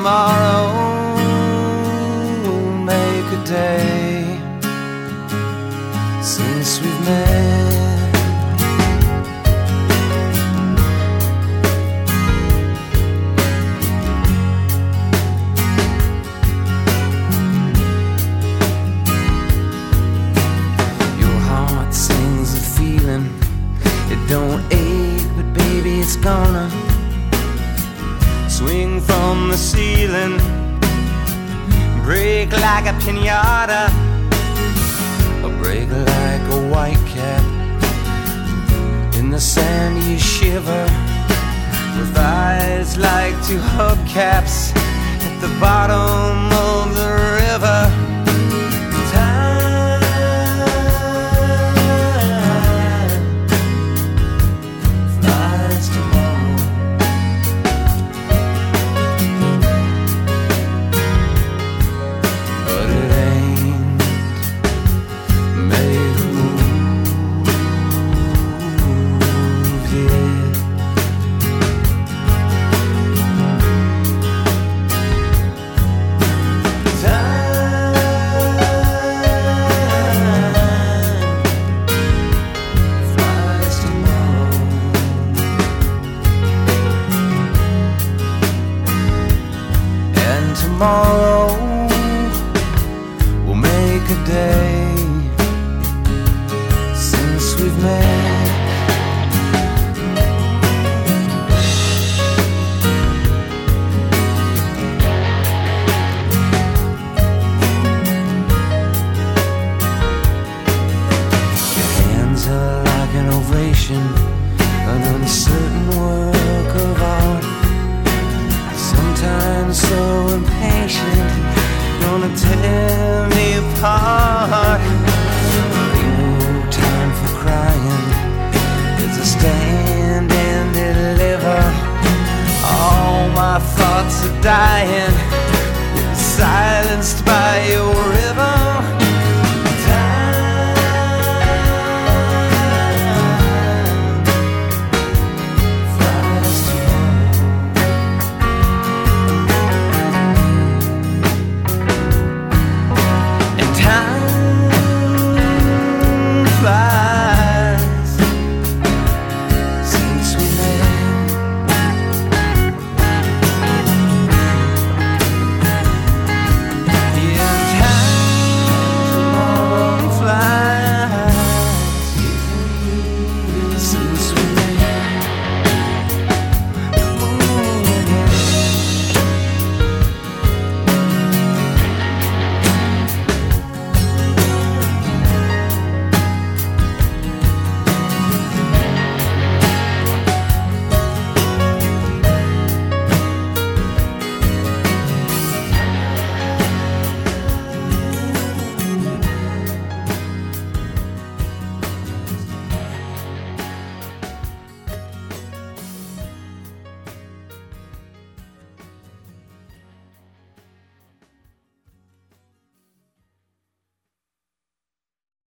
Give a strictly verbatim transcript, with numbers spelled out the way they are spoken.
tomorrow will make a day since we've met. Your heart sings a feeling, it don't ache, but baby it's gonna swing from the ceiling, break like a piñata, or break like a white cat. In the sand you shiver, with eyes like two hubcaps at the bottom of the river. Tomorrow will make a day since we've met. Your hands are like an ovation, an uncertain work of art. Sometimes so impatient, gonna tear me apart. No time for crying, it's a stand and deliver. All my thoughts are dying, silenced by